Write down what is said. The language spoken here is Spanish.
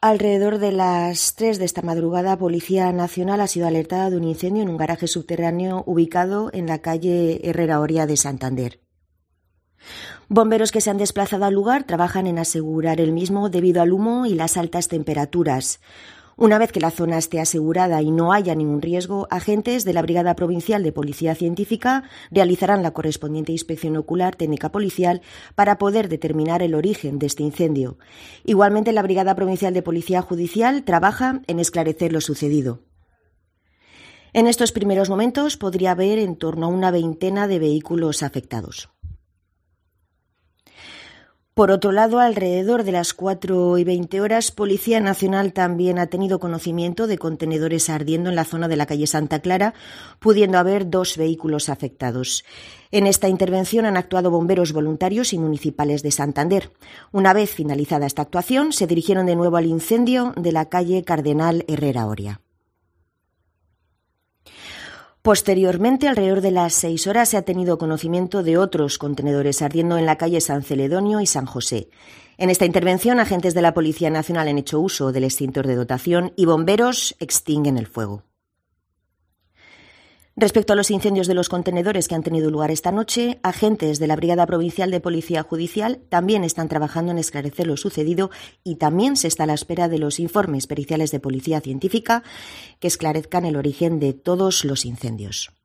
Alrededor de las 3 de esta madrugada, Policía Nacional ha sido alertada de un incendio en un garaje subterráneo ubicado en la calle Herrera Oria de Santander. Bomberos que se han desplazado al lugar trabajan en asegurar el mismo debido al humo y las altas temperaturas. Una vez que la zona esté asegurada y no haya ningún riesgo, agentes de la Brigada Provincial de Policía Científica realizarán la correspondiente inspección ocular técnica policial para poder determinar el origen de este incendio. Igualmente, la Brigada Provincial de Policía Judicial trabaja en esclarecer lo sucedido. En estos primeros momentos podría haber en torno a una veintena de vehículos afectados. Por otro lado, alrededor de las 4:20 Policía Nacional también ha tenido conocimiento de contenedores ardiendo en la zona de la calle Santa Clara, pudiendo haber 2 vehículos afectados. En esta intervención han actuado bomberos voluntarios y municipales de Santander. Una vez finalizada esta actuación, se dirigieron de nuevo al incendio de la calle Cardenal Herrera Oria. Posteriormente, alrededor de las 6 horas, se ha tenido conocimiento de otros contenedores ardiendo en la calle San Celedonio y San José. En esta intervención, agentes de la Policía Nacional han hecho uso del extintor de dotación y bomberos extinguen el fuego. Respecto a los incendios de los contenedores que han tenido lugar esta noche, agentes de la Brigada Provincial de Policía Judicial también están trabajando en esclarecer lo sucedido y también se está a la espera de los informes periciales de Policía Científica que esclarezcan el origen de todos los incendios.